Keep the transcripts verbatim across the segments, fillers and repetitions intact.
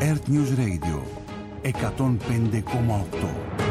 Earth News Radio εκατόν πέντε κόμμα οκτώ.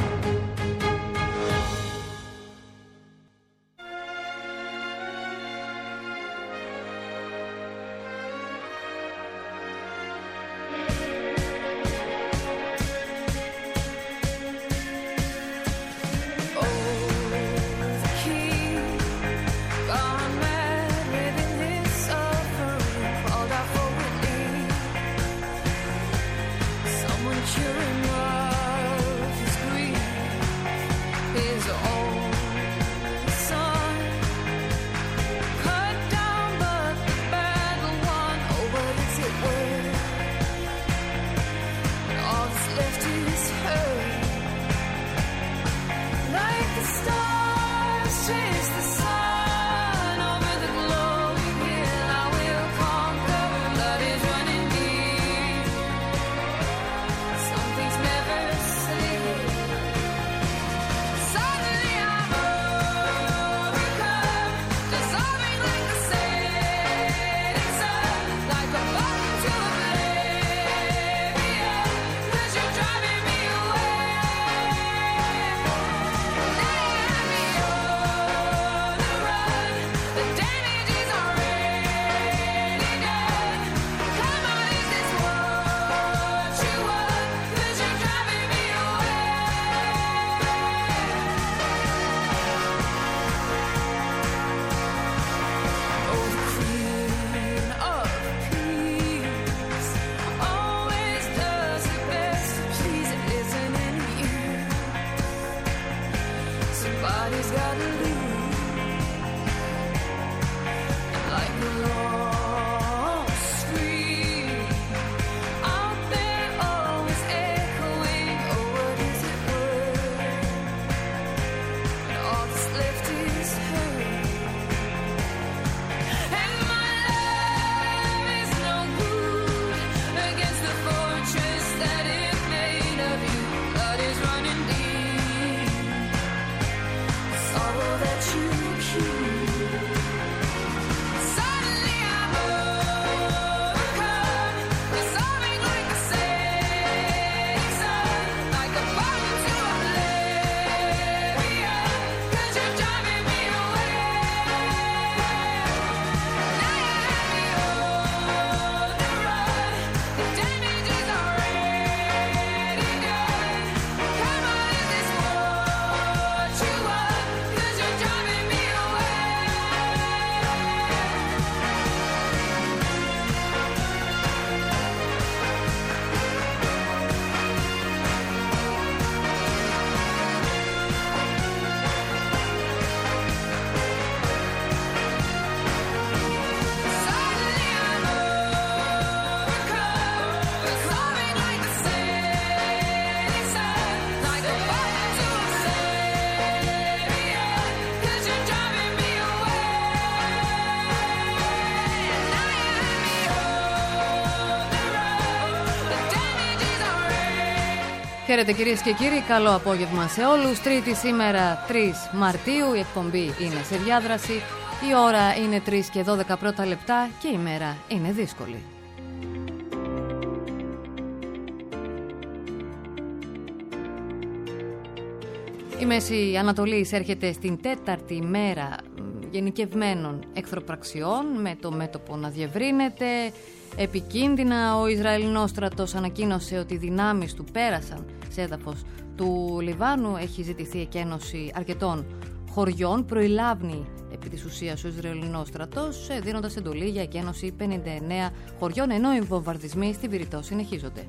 Χαίρετε κυρίες και κύριοι, καλό απόγευμα σε όλους. Τρίτη σήμερα τρεις Μαρτίου, η εκπομπή είναι σε διάδραση. Η ώρα είναι τρεις και δώδεκα πρώτα λεπτά και η μέρα είναι δύσκολη. Η Μέση Ανατολή εισέρχεται στην τέταρτη μέρα γενικευμένων εχθροπραξιών, με το μέτωπο να διευρύνεται. Επικίνδυνα, ο Ισραηλινός στρατός ανακοίνωσε ότι οι δυνάμεις του πέρασαν σε έδαφος του Λιβάνου. Έχει ζητηθεί εκένωση αρκετών χωριών. Προηλάβνει επί της ουσίας ο Ισραηλινός στρατός, δίνοντας εντολή για εκένωση πενήντα εννέα χωριών, ενώ οι βομβαρδισμοί στη Βηρητό συνεχίζονται.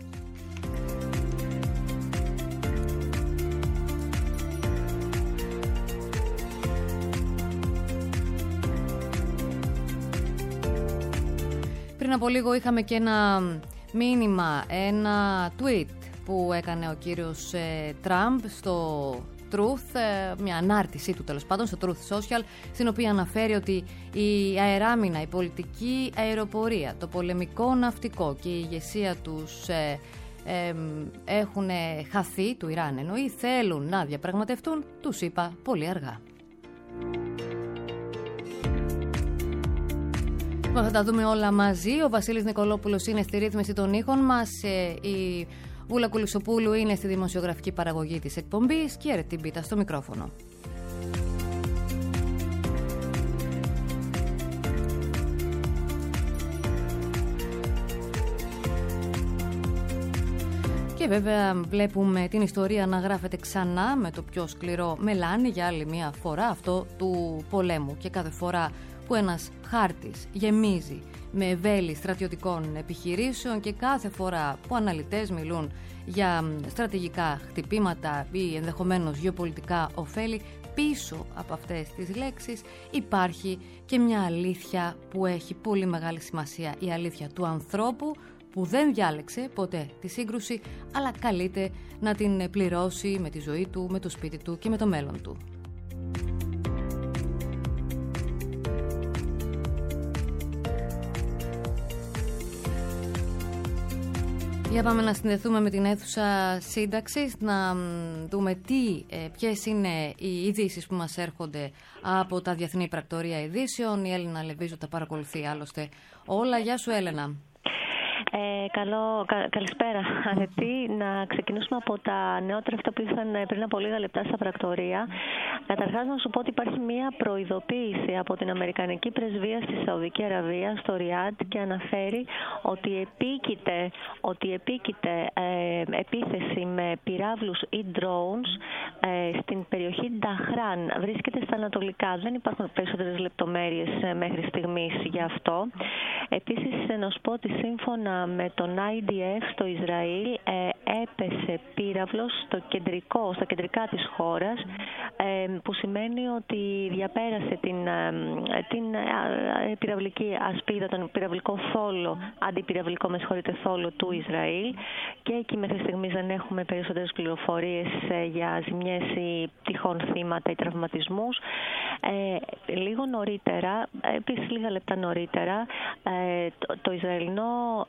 Πριν από λίγο είχαμε και ένα μήνυμα, ένα tweet που έκανε ο κύριος ε, Τραμπ στο Truth, ε, μια ανάρτησή του τέλος πάντων στο Truth Social, στην οποία αναφέρει ότι η αεράμινα, η πολιτική αεροπορία, το πολεμικό ναυτικό και η ηγεσία τους ε, ε, έχουν χαθεί, του Ιράν εννοεί, θέλουν να διαπραγματευτούν, τους είπα πολύ αργά. Θα τα δούμε όλα μαζί. Ο Βασίλης Νικολόπουλος είναι στη ρύθμιση των ήχων μας. Η Βούλα Κουλισσοπούλου είναι στη δημοσιογραφική παραγωγή της εκπομπής και η Αρετή Μπίτα στο μικρόφωνο. Και βέβαια βλέπουμε την ιστορία να γράφεται ξανά με το πιο σκληρό μελάνι για άλλη μια φορά, αυτό του πολέμου. Και κάθε φορά που ένας χάρτης γεμίζει με βέλη στρατιωτικών επιχειρήσεων και κάθε φορά που αναλυτές μιλούν για στρατηγικά χτυπήματα ή ενδεχομένως γεωπολιτικά ωφέλη, πίσω από αυτές τις λέξεις υπάρχει και μια αλήθεια που έχει πολύ μεγάλη σημασία. Η αλήθεια του ανθρώπου που δεν διάλεξε ποτέ τη σύγκρουση, αλλά καλείται να την πληρώσει με τη ζωή του, με το σπίτι του και με το μέλλον του. Για πάμε να συνδεθούμε με την αίθουσα σύνταξης, να δούμε τι, ποιες είναι οι ειδήσεις που μας έρχονται από τα Διεθνή Πρακτορία Ειδήσεων. Η Έλληνα Λεβίζου τα παρακολουθεί άλλωστε όλα. Γεια σου Έλενα. Ε, καλό, κα, καλησπέρα, αρετή. Να ξεκινήσουμε από τα νεότερα αυτά που ήρθαν πριν από λίγα λεπτά στα πρακτορία. Καταρχάς να σου πω ότι υπάρχει μία προειδοποίηση από την Αμερικανική Πρεσβεία στη Σαουδική Αραβία, στο Ριάντ, και αναφέρει ότι επίκειται, ότι επίκειται ε, επίθεση με πυράβλους ή drones ε, στην περιοχή Νταχράν. Βρίσκεται στα ανατολικά. Δεν υπάρχουν περισσότερες λεπτομέρειες ε, μέχρι στιγμής γι' αυτό. Επίσης, να σου πω ότι σύμφωνα με τον άι ντι εφ στο Ισραήλ ε, έπεσε πύραυλος στο κεντρικό, στα κεντρικά της χώρας, ε, που σημαίνει ότι διαπέρασε την, ε, την ε, πυραυλική ασπίδα, τον πυραυλικό θόλο, αντιπυραυλικό με συγχωρείτε θόλο του Ισραήλ, και εκεί μέχρι στιγμής δεν έχουμε περισσότερες πληροφορίες ε, για ζημιές ή τυχόν θύματα ή τραυματισμούς. Ε, λίγο νωρίτερα, επίσης λίγα λεπτά νωρίτερα, ε, το, το Ισραηλινό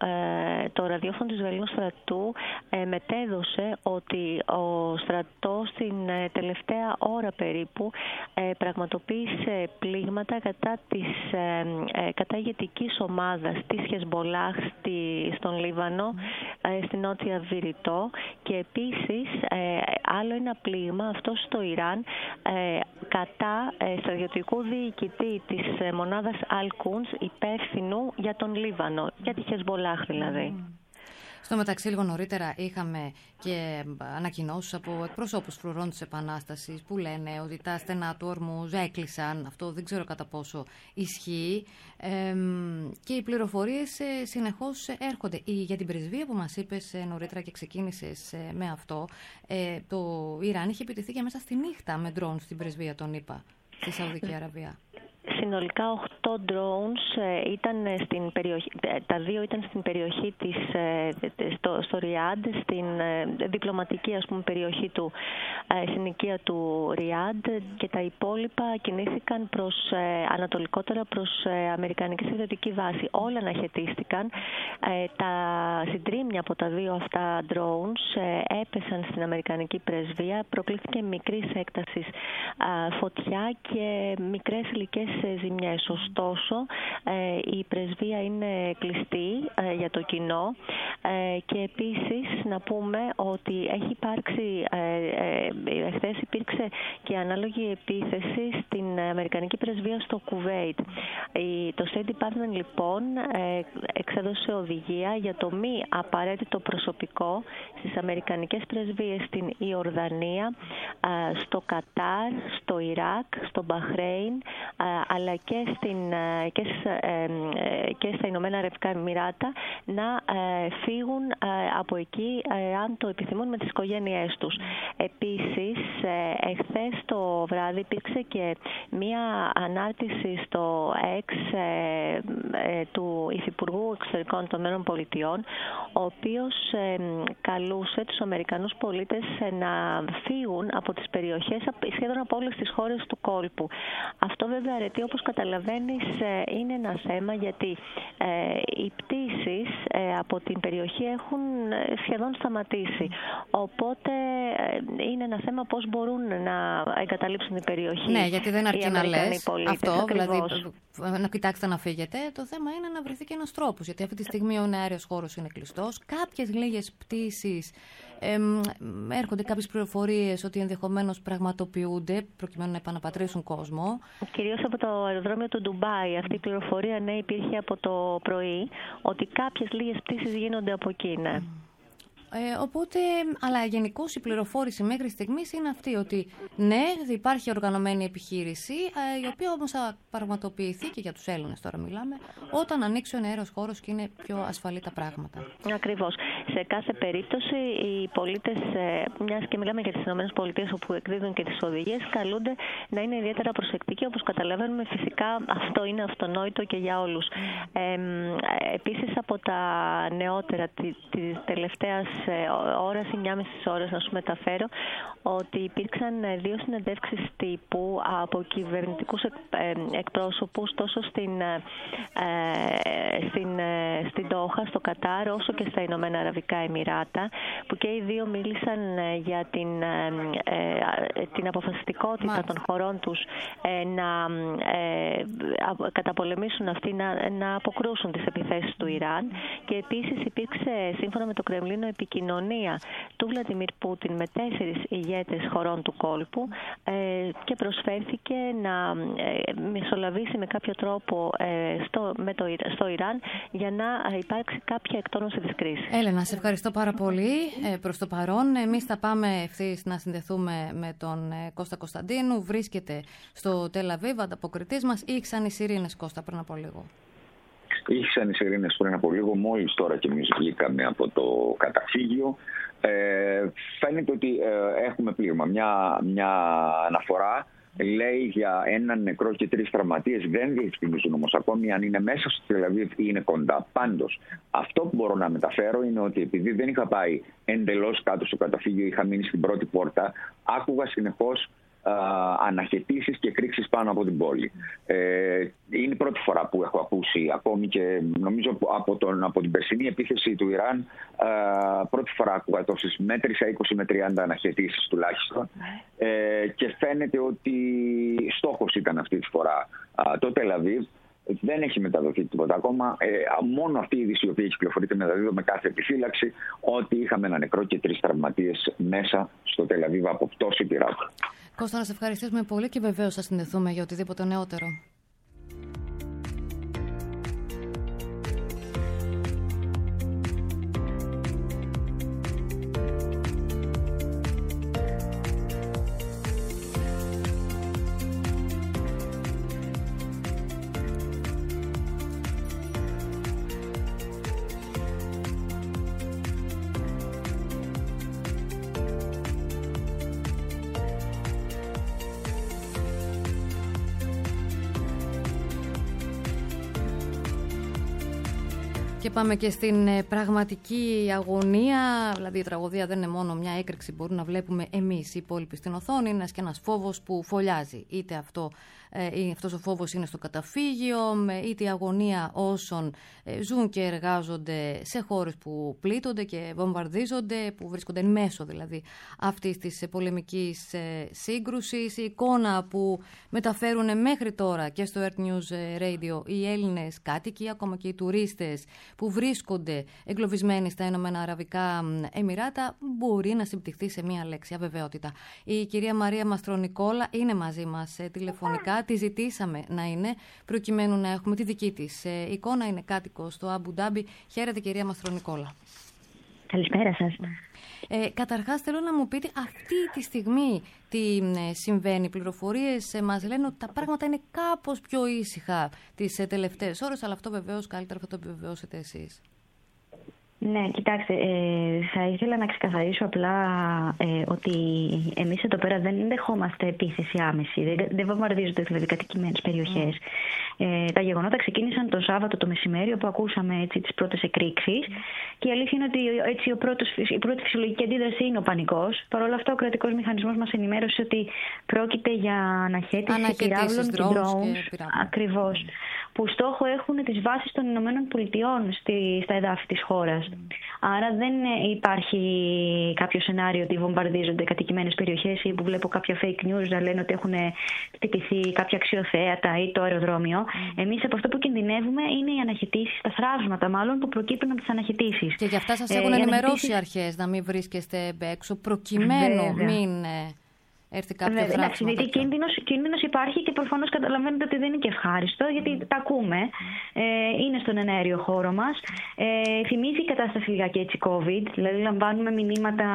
ε, το ραδιόφωνο του Ισραηλινού στρατού ε, μετέδωσε ότι ο στρατός την ε, τελευταία ώρα περίπου ε, πραγματοποίησε πλήγματα κατά της ε, ε, κατά ηγετικής ομάδας της Χεσμολάχ στη, στον Λίβανο, ε, στην Νότια Βηρητό, και επίσης ε, άλλο ένα πλήγμα, αυτό στο Ιράν, ε, κατά ε, στρατιωτικού διοικητή της ε, μονάδας Αλ-Κούντς, υπεύθυνου για τον Λίβανο, για τη Χεσμολάχ δηλαδή. Mm. Στο μεταξύ, λίγο νωρίτερα είχαμε και ανακοινώσεις από εκπροσώπους φρουρών της Επανάστασης που λένε ότι τα στενά του Ορμούζ έκλεισαν. Αυτό δεν ξέρω κατά πόσο ισχύει. Ε, και οι πληροφορίες ε, συνεχώς έρχονται. Η, για την πρεσβεία που μας είπες ε, νωρίτερα και ξεκίνησες ε, με αυτό, ε, το Ιράν είχε επιτεθεί και μέσα στη νύχτα με ντρόουν στην πρεσβεία των ΗΠΑ στη Σαουδική Αραβία. Συνολικά οκτώ drones ε, ήταν στην περιοχή, τα δύο ήταν στην περιοχή της, ε, στο, στο Ριάντ, στην ε, διπλωματική ας πούμε περιοχή του, ε, στην οικία του Ριάντ, και τα υπόλοιπα κινήθηκαν προς, ε, ανατολικότερα προς ε, αμερικανική στρατιωτική βάση. Όλα αναχαιτίστηκαν. Ε, τα συντρίμμια από τα δύο αυτά drones ε, έπεσαν στην αμερικανική πρεσβεία, προκλήθηκε μικρής έκτασης ε, φωτιά και μικρές υλικές ζημιές. Ωστόσο, ε, η πρεσβεία είναι κλειστή ε, για το κοινό, ε, και επίσης να πούμε ότι έχει υπάρξει, ε, ε, χθες υπήρξε και ανάλογη επίθεση στην αμερικανική πρεσβεία στο Κουβέιτ. Η, το State Department λοιπόν ε, εξέδωσε οδηγία για το μη απαραίτητο προσωπικό στις αμερικανικές πρεσβείες στην Ιορδανία, ε, στο Κατάρ, στο Ιράκ, στο Μπαχρέιν, ε, αλλά και, στην, και, και στα Ηνωμένα Αραβικά Εμιράτα, να φύγουν από εκεί αν το επιθυμούν με τις οικογένειές τους. Επίσης, εχθές το βράδυ υπήρξε και μία ανάρτηση στο X του Υφυπουργού Εξωτερικών των ΗΠΑ, ο οποίος καλούσε τους Αμερικανούς πολίτες να φύγουν από τις περιοχές σχεδόν από όλες τις χώρες του κόλπου. Αυτό βέβαια, αρετή, όπως καταλαβαίνεις, είναι ένα θέμα, γιατί ε, οι πτήσεις ε, από την περιοχή έχουν σχεδόν σταματήσει. Οπότε είναι ένα θέμα πώς μπορούν να εγκαταλείψουν την περιοχή. Ναι, γιατί δεν αρκεί να λες αυτό, Ακριβώς. δηλαδή να κοιτάξετε να φύγετε. Το θέμα είναι να βρεθεί και ένας τρόπος, γιατί αυτή τη στιγμή ο αέριος χώρος είναι κλειστός. Κάποιες λίγες πτήσεις, ε, έρχονται κάποιες πληροφορίες ότι ενδεχομένως πραγματοποιούνται προκειμένου να επαναπατρίσουν κόσμο. Κυρίως από το αεροδρόμιο του Ντουμπάι. Αυτή η πληροφορία, ναι, υπήρχε από το πρωί, ότι κάποιες λίγες πτήσεις γίνονται από εκεί, ναι. Ε, οπότε, αλλά γενικώς η πληροφόρηση μέχρι στιγμής είναι αυτή, ότι ναι, υπάρχει οργανωμένη επιχείρηση, ε, η οποία όμως θα πραγματοποιηθεί, και για τους Έλληνες τώρα μιλάμε, όταν ανοίξει ο αέριος χώρος και είναι πιο ασφαλή τα πράγματα. Ακριβώς. Σε κάθε περίπτωση οι πολίτες, μιας και μιλάμε για τις ΗΠΑ όπου εκδίδουν και τις οδηγίες, καλούνται να είναι ιδιαίτερα προσεκτικοί, όπως καταλαβαίνουμε. Φυσικά αυτό είναι αυτονόητο και για όλους. Ε, επίσης, από τα νεότερα της τελευταίας ώρας ή μια μισή ώρας να σου μεταφέρω ότι υπήρξαν δύο συνεντεύξεις τύπου από κυβερνητικούς εκπρόσωπους τόσο στην, ε, στην, ε, στην Ντόχα, στο Κατάρ, όσο και στα Ηνωμένα Αραβικά Εμιράτα, που και οι δύο μίλησαν για την, ε, την αποφασιστικότητα Μάλιστα. των χωρών τους ε, να ε, καταπολεμήσουν αυτοί, να, να αποκρούσουν τις επιθέσεις του Ιράν. Και επίσης υπήρξε, σύμφωνα με το Κρεμλίνο, επικοινωνία του Βλαντιμίρ Πούτιν με τέσσερις ηγέτες χωρών του κόλπου ε, και προσφέρθηκε να ε, μεσολαβήσει με κάποιο τρόπο ε, στο, με το, στο Ιράν για να υπάρξει κάποια εκτόνωση της κρίσης. Έλενα, σε ευχαριστώ πάρα πολύ ε, προς το παρόν. Εμείς θα πάμε ευθύς να συνδεθούμε με τον ε, Κώστα Κωνσταντίνου. Βρίσκεται στο Τελ Αβίβ, ανταποκριτής μας. Ήξαν οι σιρήνες, Κώστα, πριν από λίγο. Ήχησαν οι σιρήνες πριν από λίγο, μόλις τώρα και εμείς βγήκαμε από το καταφύγιο. Ε, φαίνεται ότι ε, έχουμε πλήγμα. Μια, μια αναφορά λέει για έναν νεκρό και τρεις τραυματίες. Δεν διευκρινίζουν όμως ακόμη αν είναι μέσα στο Τελ Αβίβ ή είναι κοντά. Πάντως, αυτό που μπορώ να μεταφέρω είναι ότι επειδή δεν είχα πάει εντελώς κάτω στο καταφύγιο, είχα μείνει στην πρώτη πόρτα, άκουγα συνεχώς αναχαιτήσεις και κρίξεις πάνω από την πόλη. Ε, είναι η πρώτη φορά που έχω ακούσει, ακόμη και νομίζω από, τον, από την περσινή επίθεση του Ιράν, α, πρώτη φορά άκουγα τόσες, μέτρησα είκοσι με τριάντα αναχαιτήσεις τουλάχιστον, ε, και φαίνεται ότι στόχος ήταν αυτή τη φορά α, το Τελ Αβίβ. Δεν έχει μεταδοθεί τίποτα ακόμα. Ε, μόνο αυτή η είδηση η οποία κυκλοφορείται μεταδίδω με κάθε επιφύλαξη, ότι είχαμε ένα νεκρό και τρεις τραυματίες μέσα στο Τελ Αβίβ από πτώση πυράτων. Κώστα, να σε ευχαριστήσουμε πολύ και βεβαίως θα συνδεθούμε για οτιδήποτε νεότερο. Και πάμε και στην πραγματική αγωνία, δηλαδή η τραγωδία δεν είναι μόνο μια έκρηξη που μπορούμε να βλέπουμε εμείς οι υπόλοιποι στην οθόνη, είναι και ένας φόβος που φωλιάζει. Είτε αυτό, ε, αυτός ο φόβος είναι στο καταφύγιο, είτε η αγωνία όσων ε, ζουν και εργάζονται σε χώρες που πλήττονται και βομβαρδίζονται, που βρίσκονται εν μέσω δηλαδή αυτής της πολεμικής ε, σύγκρουσης. Η εικόνα που μεταφέρουν μέχρι τώρα και στο Earth News Radio οι Έλληνες κάτοικοι, ακόμα και οι τουρίστες που βρίσκονται εγκλωβισμένοι στα Ηνωμένα Αραβικά Εμιράτα, μπορεί να συμπτυχθεί σε μία λέξη, αβεβαιότητα. Η κυρία Μαρία Μαστρονικόλα είναι μαζί μας ε, τηλεφωνικά. Τη ζητήσαμε να είναι, προκειμένου να έχουμε τη δική της ε, εικόνα. Είναι κάτοικος στο Αμπου Ντάμπι. Χαίρετε, κυρία Μαστρονικόλα. Καλησπέρα σας. Ε, καταρχάς θέλω να μου πείτε αυτή τη στιγμή τι ε, συμβαίνει. Οι πληροφορίες ε, μας λένε ότι τα πράγματα είναι κάπως πιο ήσυχα τις ε, τελευταίες ώρες, αλλά αυτό βεβαίως καλύτερα θα το επιβεβαιώσετε εσείς. Ναι, κοιτάξτε, ε, θα ήθελα να ξεκαθαρίσω απλά ε, ότι εμείς εδώ πέρα δεν δεχόμαστε επίθεση άμεση, δεν, δεν βομβαρδίζονται δηλαδή κατοικημένες περιοχές. Ε, τα γεγονότα ξεκίνησαν το Σάββατο το μεσημέρι, όπου ακούσαμε έτσι, τις πρώτες εκρήξεις. Και η αλήθεια είναι ότι έτσι, ο πρώτος, η πρώτη φυσιολογική αντίδραση είναι ο πανικός. Παρ' όλα αυτά, ο κρατικός μηχανισμός μας ενημέρωσε ότι πρόκειται για αναχέτηση πυράβλων και drones. Ακριβώς. Που στόχο έχουν τις βάσεις των Ηνωμένων Πολιτειών στη, στα εδάφη της χώρας. Άρα δεν υπάρχει κάποιο σενάριο ότι βομβαρδίζονται κατοικημένες περιοχές ή που βλέπω κάποια fake news να λένε ότι έχουν χτυπηθεί κάποια αξιοθέατα ή το αεροδρόμιο. Mm. Εμείς από αυτό που κινδυνεύουμε είναι οι αναχαιτήσεις, τα θραύσματα μάλλον που προκύπτουν από τις αναχαιτήσεις. Και γι' αυτά σας έχουν ε, ενημερώσει οι αρχές να μην βρίσκεστε έξω προκειμένου Βέβαια. μην... έρθει κάποιο Βέβαια, εντάξει, γιατί κίνδυνος, κίνδυνος υπάρχει και προφανώς καταλαβαίνετε ότι δεν είναι και ευχάριστο, γιατί mm. τα ακούμε. Ε, είναι στον εναέριο χώρο μας. Ε, θυμίζει η κατάσταση λιγάκι έτσι COVID, δηλαδή λαμβάνουμε μηνύματα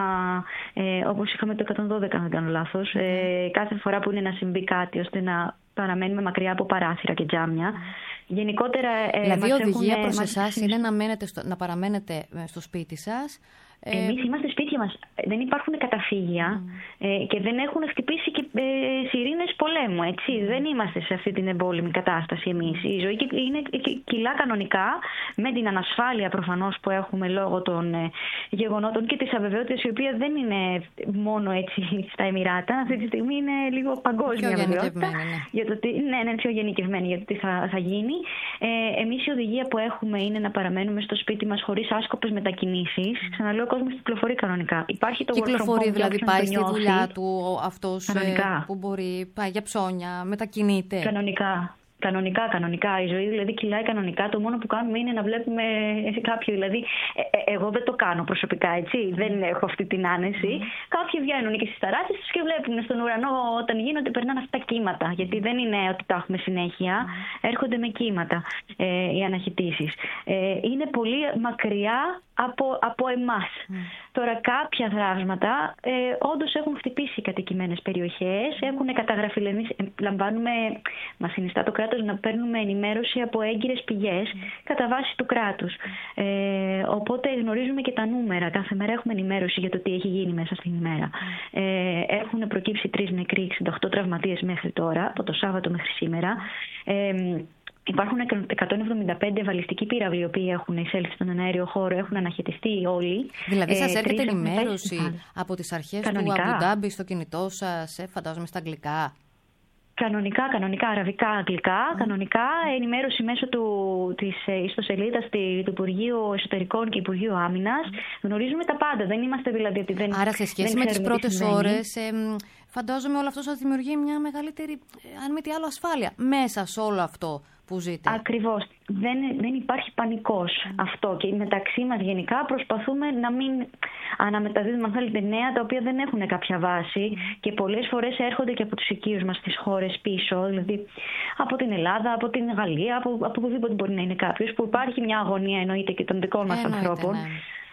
ε, όπως είχαμε το εκατόν δώδεκα, αν δεν κάνω λάθος, ε, κάθε φορά που είναι να συμβεί κάτι, ώστε να παραμένουμε μακριά από παράθυρα και τζάμια. Γενικότερα, ε, δηλαδή η οδηγία έχουν, προς εσάς είναι να, μένετε στο, να παραμένετε στο σπίτι σας. Εμείς είμαστε σπίτια μας. Δεν υπάρχουν καταφύγια mm. ε, και δεν έχουν χτυπήσει και ε, σιρήνες πολέμου. Έτσι. Mm. Δεν είμαστε σε αυτή την εμπόλεμη κατάσταση εμείς. Η ζωή είναι κιλά κανονικά, με την ανασφάλεια προφανώς που έχουμε λόγω των ε, γεγονότων και της αβεβαιότητας, η οποία δεν είναι μόνο έτσι στα Εμιράτα. Αυτή τη στιγμή είναι λίγο παγκόσμια αβεβαιότητα. Ναι. Για το τι, ναι, είναι πιο γενικευμένη για το τι θα, θα γίνει. Ε, εμείς η οδηγία που έχουμε είναι να παραμένουμε στο σπίτι μας χωρίς άσκοπες μετακινήσεις. Mm. Ξαναλέω, ο κόσμος κυκλοφορεί κανονικά. Υπάρχει το κυκλοφορεί, δηλαδή πάει στη δουλειά του αυτός κανονικά. Που μπορεί, πάει για ψώνια, μετακινείται. Κανονικά. Κανονικά, κανονικά. Η ζωή δηλαδή κυλάει κανονικά. Το μόνο που κάνουμε είναι να βλέπουμε κάποιοι. Δηλαδή, ε, ε, εγώ δεν το κάνω προσωπικά, έτσι. Mm. Δεν έχω αυτή την άνεση. Mm. Κάποιοι βγαίνουν και στις ταράσεις τους και βλέπουν στον ουρανό όταν γίνονται, περνάνε αυτά τα κύματα. Γιατί δεν είναι ότι τα έχουμε συνέχεια. Mm. Έρχονται με κύματα ε, οι αναχαιτήσεις. Ε, είναι πολύ μακριά από, από εμάς. Mm. Τώρα κάποια θραύσματα ε, όντως έχουν χτυπήσει κατοικημένες περιοχές, έχουν καταγραφεί, λαμβάνουμε, μας συνιστά το κράτος να παίρνουμε ενημέρωση από έγκυρες πηγές mm. κατά βάση του κράτους. Mm. Ε, οπότε γνωρίζουμε και τα νούμερα. Κάθε μέρα έχουμε ενημέρωση για το τι έχει γίνει μέσα στην ημέρα. Mm. Ε, έχουν προκύψει τρεις νεκροί, εξήντα οκτώ τραυματίες μέχρι τώρα, από το Σάββατο μέχρι σήμερα. Ε, Υπάρχουν εκατόν εβδομήντα πέντε βαλιστικοί πύραυλοι οι οποίοι έχουν εισέλθει στον εναέριο χώρο, έχουν αναχαιτιστεί όλοι. Δηλαδή, σας ε, έρχεται ενημέρωση από τις αρχές κανονικά. Του Αμπουντάμπι στο κινητό σας, ε, φαντάζομαι στα αγγλικά. Κανονικά, κανονικά, αραβικά, αγγλικά, mm. κανονικά, ενημέρωση μέσω του, της ιστοσελίδας του Υπουργείου Εσωτερικών και Υπουργείου Άμυνας. Mm. Γνωρίζουμε τα πάντα, δεν είμαστε δηλαδή ότι δεν. Άρα σε σχέση με τις πρώτες ώρες, ε, φαντάζομαι όλο αυτό σας δημιουργεί μια μεγαλύτερη, αν μη τι άλλο, ασφάλεια μέσα σε όλο αυτό που ζείτε. Ακριβώς. Δεν, δεν υπάρχει πανικός mm. αυτό και μεταξύ μας γενικά προσπαθούμε να μην αναμεταδίδουμε, αν θέλετε, νέα τα οποία δεν έχουν κάποια βάση mm. και πολλές φορές έρχονται και από τους οικείους μας στις χώρες πίσω, δηλαδή από την Ελλάδα, από την Γαλλία, από, από οπουδήποτε μπορεί να είναι κάποιος, που υπάρχει μια αγωνία εννοείται και των δικών μας εννοείται, ανθρώπων. Ναι.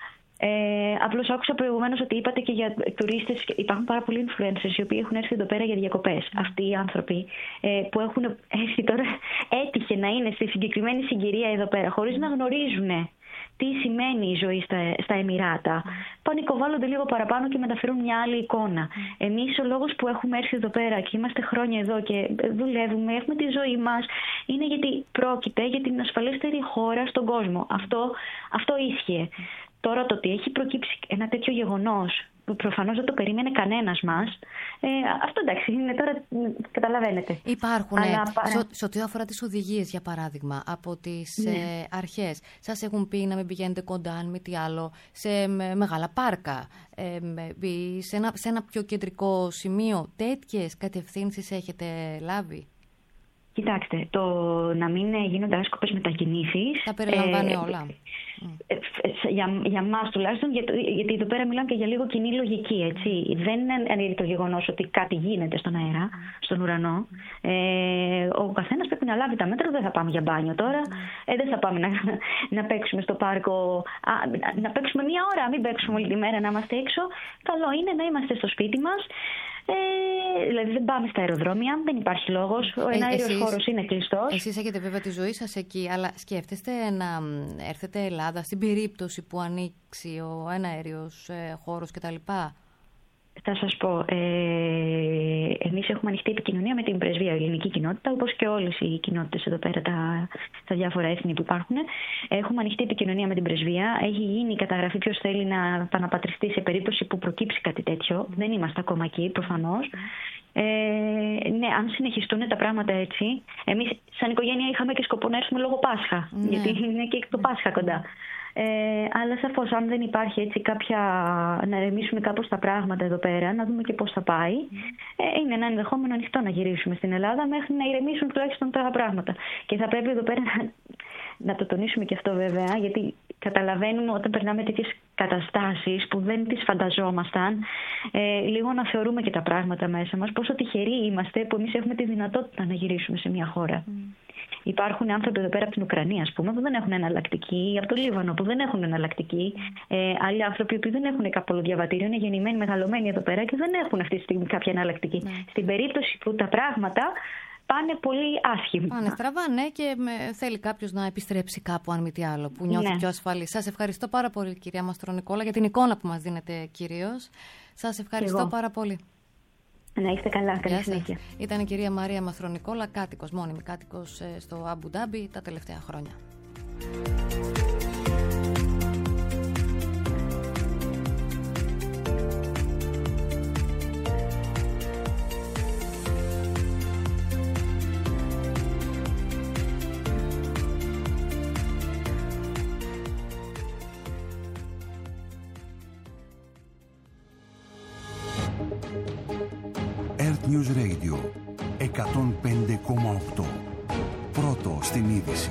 Ε, απλώς άκουσα προηγουμένως ότι είπατε και για τουρίστες. Υπάρχουν πάρα πολλοί influencers οι οποίοι έχουν έρθει εδώ πέρα για διακοπές. Mm. Αυτοί οι άνθρωποι ε, που έχουν έρθει τώρα, έτυχε να είναι στη συγκεκριμένη συγκυρία εδώ πέρα, χωρίς mm. να γνωρίζουν τι σημαίνει η ζωή στα, στα Εμιράτα. Mm. Πανικοβάλλονται λίγο παραπάνω και μεταφέρουν μια άλλη εικόνα. Mm. Εμείς ο λόγος που έχουμε έρθει εδώ πέρα και είμαστε χρόνια εδώ και δουλεύουμε, έχουμε τη ζωή μας, είναι γιατί πρόκειται για την ασφαλέστερη χώρα στον κόσμο. Αυτό, αυτό ίσχυε. Mm. Τώρα το ότι έχει προκύψει ένα τέτοιο γεγονός που προφανώς δεν το περίμενε κανένας μας, ε, αυτό εντάξει, είναι τώρα, καταλαβαίνετε. Υπάρχουν, Αλλά, σε, σε ό,τι αφορά τις οδηγίες, για παράδειγμα, από τις ναι. ε, αρχές, σας έχουν πει να μην πηγαίνετε κοντά, αν μη τι άλλο, σε με, μεγάλα πάρκα, ε, σε, ένα, σε ένα πιο κεντρικό σημείο. Τέτοιες κατευθύνσεις έχετε λάβει? Κοιτάξτε, το να μην γίνονται άσκοπες μετακινήσεις. Τα περιλαμβάνει ε, όλα. Ε, ε, για, για μας τουλάχιστον, για, γιατί εδώ πέρα μιλάμε και για λίγο κοινή λογική, έτσι. Δεν είναι το γεγονός ότι κάτι γίνεται στον αέρα, στον ουρανό. Ε, ο καθένας πρέπει να λάβει τα μέτρα. Δεν θα πάμε για μπάνιο τώρα. Ε, δεν θα πάμε να, να παίξουμε στο πάρκο. Α, να παίξουμε μία ώρα, μην παίξουμε όλη τη μέρα, να είμαστε έξω. Καλό είναι να είμαστε στο σπίτι μας. Ε, δηλαδή δεν πάμε στα αεροδρόμια, δεν υπάρχει λόγος. Ο εναέριος χώρος είναι κλειστός. Εσείς έχετε βέβαια τη ζωή σας εκεί, αλλά σκέφτεστε να έρθετε Ελλάδα στην περίπτωση που ανοίξει ο εναέριος χώρος κτλ? Θα σας πω, ε, εμείς έχουμε ανοιχτή επικοινωνία με την πρεσβεία, η ελληνική κοινότητα, όπως και όλες οι κοινότητες εδώ πέρα, τα, τα διάφορα έθνη που υπάρχουν. Έχουμε ανοιχτή επικοινωνία με την πρεσβεία. Έχει γίνει η καταγραφή ποιος θέλει να επαναπατριστεί σε περίπτωση που προκύψει κάτι τέτοιο. Δεν είμαστε ακόμα εκεί, προφανώς. Ε, ναι, αν συνεχιστούν τα πράγματα έτσι, εμείς σαν οικογένεια είχαμε και σκοπό να έρθουμε λόγω Πάσχα, ναι. γιατί είναι και το Πάσχα κοντά. Ε, αλλά σαφώς αν δεν υπάρχει έτσι κάποια, να ρεμίσουμε κάπως τα πράγματα εδώ πέρα, να δούμε και πώς θα πάει, ε, είναι ένα ενδεχόμενο ανοιχτό να γυρίσουμε στην Ελλάδα μέχρι να ηρεμήσουν τουλάχιστον τα πράγματα. Και θα πρέπει εδώ πέρα να, να το τονίσουμε και αυτό βέβαια, γιατί καταλαβαίνουμε όταν περνάμε τέτοιες καταστάσεις που δεν τις φανταζόμασταν, ε, λίγο να θεωρούμε και τα πράγματα μέσα μας, πόσο τυχεροί είμαστε που εμείς έχουμε τη δυνατότητα να γυρίσουμε σε μια χώρα. Mm. Υπάρχουν άνθρωποι εδώ πέρα από την Ουκρανία, ας πούμε, που δεν έχουν εναλλακτική, από το Λίβανο που δεν έχουν εναλλακτική. Ε, άλλοι άνθρωποι που δεν έχουν κάποιο διαβατήριο, είναι γεννημένοι, μεγαλωμένοι εδώ πέρα και δεν έχουν αυτή τη στιγμή κάποια εναλλακτική. Ναι. Στην περίπτωση που τα πράγματα πάνε πολύ άσχημα. Πάνε στραβά, ναι, και με, θέλει κάποιος να επιστρέψει κάπου, αν μη τι άλλο, που νιώθει ναι. πιο ασφαλή. Σας ευχαριστώ πάρα πολύ, κυρία Μαστρονικόλα, για την εικόνα που μας δίνετε κυρίως. Σας ευχαριστώ πάρα πολύ. Να είστε καλά, καλή συνέχεια. Ήταν η κυρία Μαρία Μαστρονικόλα, κάτοικος, μόνιμη κάτοικος στο Αμπου Ντάμπι τα τελευταία χρόνια. News Radio εκατόν πέντε κόμμα οκτώ. Πρώτο στην είδηση.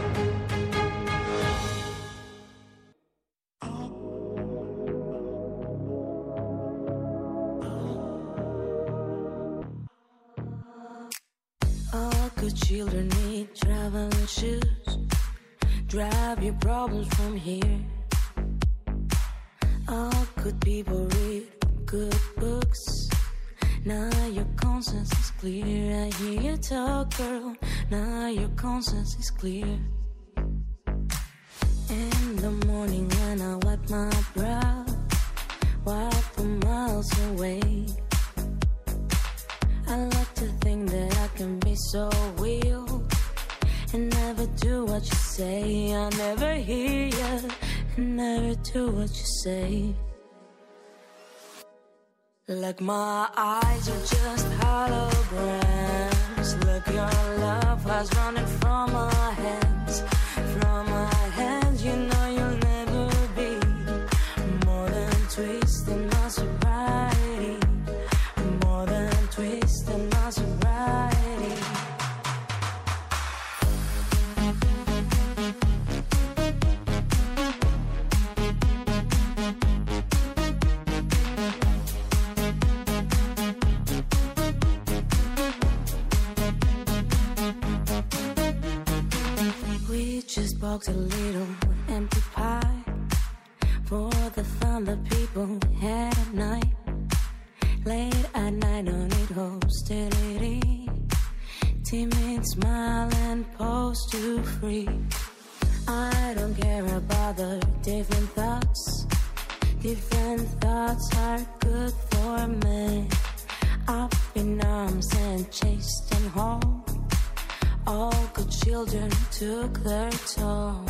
All good children need traveling shoes. Drive your problems from here. All good people read good books. Now your conscience is clear. I hear you talk, girl. Now your conscience is clear. In the morning when I wipe my brow, wipe the miles away. I like to think that I can be so real and never do what you say. I never hear you and never do what you say. Like my eyes are just holograms. Look, your love has running from my hands. From my hands, you know you'll never be more than twisting my sobriety. More than twisting my sobriety. Just box a little empty pie for the fun that people had at night. Late at night, don't need hostility. Timid smile and pose to free. I don't care about the different thoughts. Different thoughts are good for me. Up in arms and chased and home. All good children took their toll.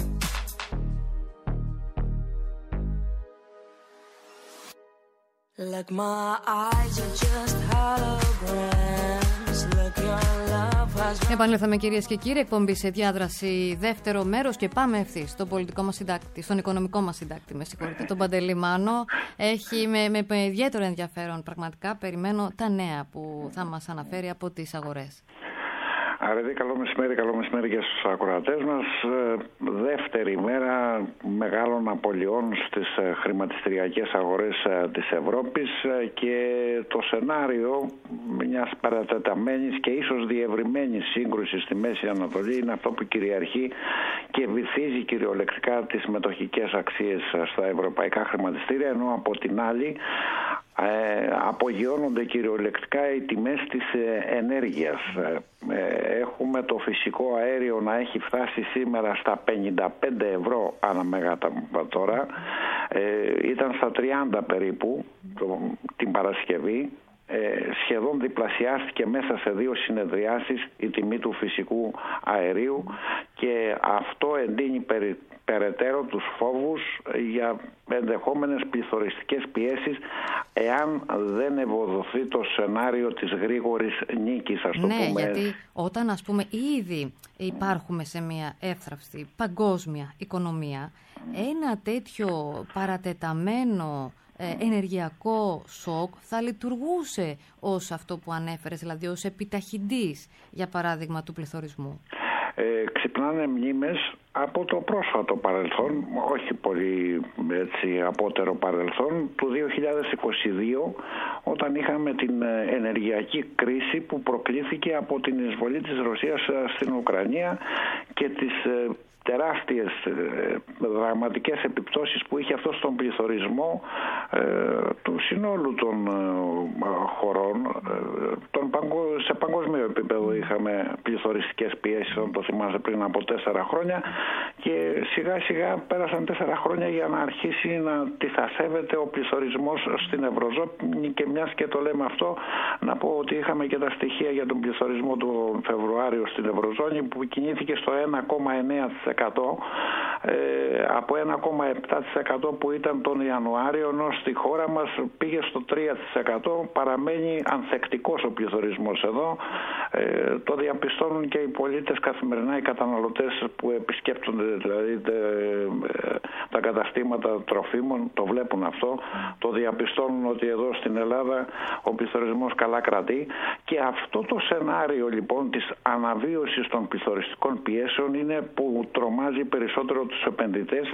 Like my eyes are just holograms. Look, your love has... Επανήλθαμε κυρίες και κύριοι, εκπομπή σε διάδραση δεύτερο μέρος και πάμε ευθύ στον πολιτικό μας συντάκτη, στον οικονομικό μας συντάκτη, με συγχωρείτε, τον Παντελή Μάνο. Έχει με, με, με ιδιαίτερο ενδιαφέρον πραγματικά, περιμένω τα νέα που θα μας αναφέρει από τις αγορές. Αρετή, καλό μεσημέρι, καλό μεσημέρι και στους ακροατές μας. Δεύτερη μέρα μεγάλων απολειών στις χρηματιστηριακές αγορές της Ευρώπης και το σενάριο μιας παρατεταμένης και ίσως διευρυμένης σύγκρουσης στη Μέση Ανατολή είναι αυτό που κυριαρχεί και βυθίζει κυριολεκτικά τις μετοχικές αξίες στα ευρωπαϊκά χρηματιστήρια, ενώ από την άλλη Ε, απογειώνονται κυριολεκτικά οι τιμές της ε, ενέργειας. Ε, έχουμε το φυσικό αέριο να έχει φτάσει σήμερα στα πενήντα πέντε ευρώ ανά μεγαβατόρα. ε, ήταν στα τριάντα περίπου το, την Παρασκευή. Ε, σχεδόν διπλασιάστηκε μέσα σε δύο συνεδριάσεις η τιμή του φυσικού αερίου και αυτό εντείνει περι, περαιτέρω τους φόβους για ενδεχόμενες πληθωριστικές πιέσεις εάν δεν ευοδοθεί το σενάριο της γρήγορης νίκης, ας το ναι, πούμε. Γιατί όταν ας πούμε ήδη υπάρχουμε σε μια εύθραυστη παγκόσμια οικονομία, ένα τέτοιο παρατεταμένο ενεργειακό σοκ θα λειτουργούσε ως αυτό που ανέφερες, δηλαδή ως επιταχυντής, για παράδειγμα, του πληθωρισμού. Ε, ξυπνάνε μνήμες από το πρόσφατο παρελθόν, όχι πολύ έτσι απότερο παρελθόν, του δύο χιλιάδες είκοσι δύο, όταν είχαμε την ενεργειακή κρίση που προκλήθηκε από την εισβολή της Ρωσίας στην Ουκρανία και τις τεράστιες δραματικές επιπτώσεις που είχε αυτό στον πληθωρισμό ε, του συνόλου των ε, χωρών. Ε, τον παγκο, σε παγκόσμιο επίπεδο είχαμε πληθωριστικές πιέσεις, αν το θυμάσαι, πριν από τέσσερα χρόνια, και σιγά σιγά πέρασαν τέσσερα χρόνια για να αρχίσει να τυθασεύεται ο πληθωρισμός στην Ευρωζώνη. Και μιας και το λέμε αυτό, να πω ότι είχαμε και τα στοιχεία για τον πληθωρισμό του Φεβρουάριο στην Ευρωζώνη, που κινήθηκε στο ένα κόμμα εννέα τοις εκατό ε, από ένα κόμμα επτά τοις εκατό που ήταν τον Ιανουάριο, ενώ στη χώρα μας πήγε στο τρία τοις εκατό. Παραμένει ανθεκτικός ο πληθωρισμός εδώ. Ε, το διαπιστώνουν και οι πολίτες καθημερινά, οι καταναλωτές που επισκέπτονται δηλαδή τε, ε, τα καταστήματα τροφίμων, το βλέπουν αυτό. Το διαπιστώνουν ότι εδώ στην Ελλάδα ο πληθωρισμός καλά κρατεί, και αυτό το σενάριο λοιπόν της αναβίωσης των πληθωριστικών πιέσεων είναι που τρομάζει περισσότερο τους επενδυτές,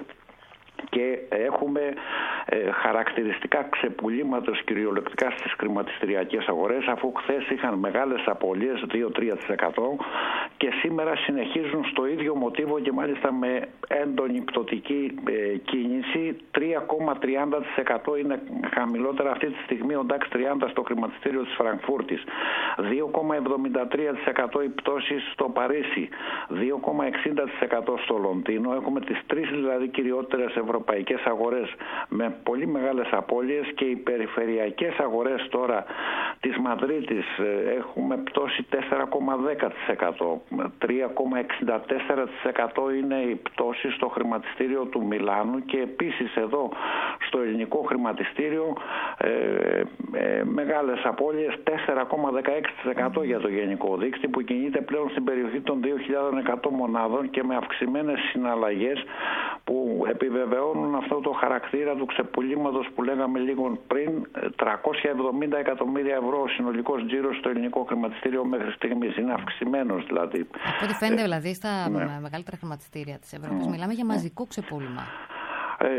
και έχουμε ε, χαρακτηριστικά ξεπουλήματος κυριολεκτικά στις χρηματιστηριακές αγορές, αφού χθες είχαν μεγάλες απώλειες δύο με τρία τοις εκατό και σήμερα συνεχίζουν στο ίδιο μοτίβο, και μάλιστα με έντονη πτωτική ε, κίνηση. Τρία κόμμα τριάντα τοις εκατό είναι χαμηλότερα αυτή τη στιγμή ο νταξ τριάντα στο χρηματιστήριο της Φραγκφούρτης, δύο κόμμα εβδομήντα τρία τοις εκατό οι πτώσεις στο Παρίσι, δύο κόμμα εξήντα τοις εκατό στο Λονδίνο. Έχουμε τις τρεις δηλαδή κυριότερες ευρωπαϊκές αγορές με πολύ μεγάλες απώλειες, και οι περιφερειακές αγορές τώρα της Μαδρίτης έχουμε πτώση τέσσερα κόμμα δέκα τοις εκατό, τρία κόμμα εξήντα τέσσερα τοις εκατό είναι η πτώση στο χρηματιστήριο του Μιλάνου, και επίσης εδώ στο ελληνικό χρηματιστήριο ε, ε, μεγάλες απώλειες, τέσσερα κόμμα δεκαέξι τοις εκατό για το γενικό δίκτυο, που κινείται πλέον στην περιοχή των δύο χιλιάδες εκατό μονάδων και με αυξημένες συναλλαγές που επιβεβαιώνουν αυτό το χαρακτήρα του ξεπουλήματος που λέγαμε λίγο πριν. Τριακόσια εβδομήντα εκατομμύρια ευρώ ο συνολικός τζίρος στο ελληνικό χρηματιστήριο μέχρι στιγμής. Είναι αυξημένος δηλαδή. Από ό,τι φαίνεται δηλαδή στα ναι. μεγαλύτερα χρηματιστήρια της Ευρώπης mm. μιλάμε για μαζικό ξεπούλημα. Ε,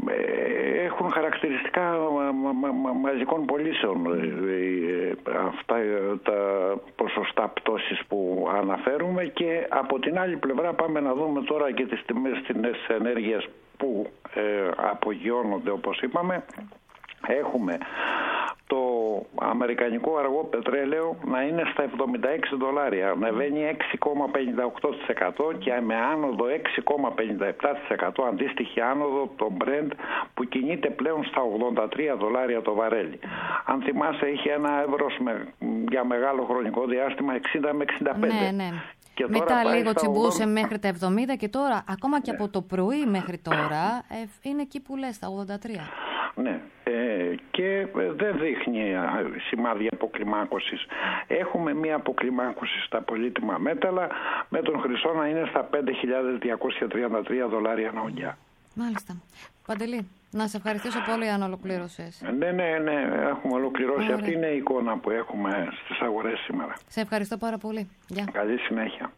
ε, έχουν χαρακτηριστικά μα, μα, μα, μαζικών πωλήσεων ε, ε, αυτά τα ποσοστά πτώσης που αναφέρουμε, και από την άλλη πλευρά πάμε να δούμε τώρα και τις τιμές της ενέργειας που ε, απογειώνονται, όπως είπαμε. Έχουμε το αμερικανικό αργό πετρέλαιο να είναι στα εβδομήντα έξι δολάρια, ανεβαίνει έξι κόμμα πενήντα οκτώ τοις εκατό, και με άνοδο έξι κόμμα πενήντα επτά τοις εκατό, αντίστοιχη άνοδο το Brent που κινείται πλέον στα ογδόντα τρία δολάρια το βαρέλι. Αν θυμάσαι, είχε ένα εύρος με, για μεγάλο χρονικό διάστημα εξήντα με εξήντα πέντε. Ναι, ναι. Και μετά λίγο τσιμπούσε ογδόντα μέχρι τα εβδομήντα, και τώρα ακόμα και ναι. από το πρωί μέχρι τώρα ε, είναι εκεί που λες, τα ογδόντα τρία. Ναι, ε, και δεν δείχνει σημάδια αποκλιμάκωσης. Έχουμε μία αποκλιμάκωση στα πολύτιμα μέταλλα, με τον χρυσό να είναι στα πέντε χιλιάδες διακόσια τριάντα τρία δολάρια ανά ουνцιά. Μάλιστα. Παντελή, να σε ευχαριστήσω πολύ αν ολοκλήρωσες. Ναι, ναι, ναι, έχουμε ολοκληρώσει. Ωραία. Αυτή είναι η εικόνα που έχουμε στις αγορές σήμερα. Σε ευχαριστώ πάρα πολύ. Γεια. Καλή συνέχεια.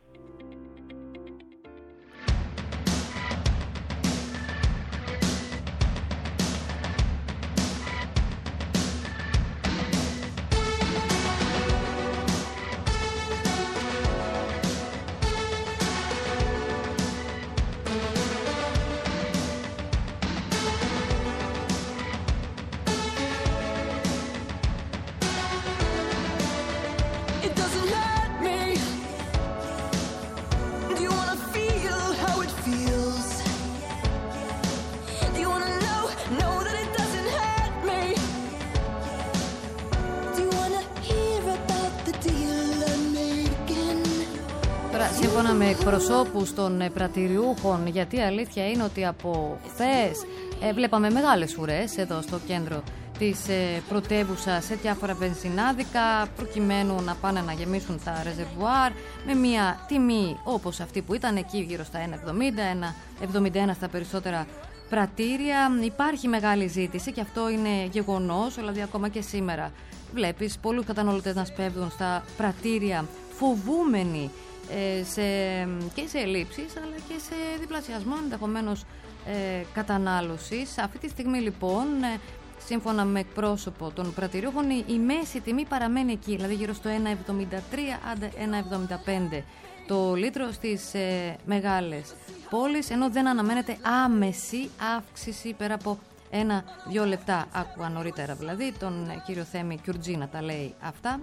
σύμφωνα με εκπροσώπους των πρατηριούχων, γιατί η αλήθεια είναι ότι από χθες ε, βλέπαμε μεγάλες ουρές εδώ στο κέντρο της ε, πρωτεύουσας σε διάφορα βενζινάδικα, προκειμένου να πάνε να γεμίσουν τα ρεζερβουάρ με μια τιμή όπως αυτή που ήταν εκεί γύρω στα ένα εβδομήντα, ένα εβδομήντα ένα στα περισσότερα πρατήρια. Υπάρχει μεγάλη ζήτηση και αυτό είναι γεγονός, δηλαδή ακόμα και σήμερα βλέπεις πολλούς καταναλωτές να σπέβδουν στα πρατήρια φοβούμενοι ε, σε, και σε ελλείψεις αλλά και σε διπλασιασμό ενδεχομένως ε, κατανάλωσης. Αυτή τη στιγμή λοιπόν ε, σύμφωνα με εκπρόσωπο των πρατηριούχων η, η μέση τιμή παραμένει εκεί, δηλαδή γύρω στο ένα εβδομήντα τρία άντε ένα εβδομήντα πέντε το λίτρο στις ε, μεγάλες πόλεις, ενώ δεν αναμένεται άμεση αύξηση πέρα από ένα-δυο λεπτά. Άκουγα νωρίτερα δηλαδή τον ε, κύριο Θέμη Κιουρτζή να τα λέει αυτά.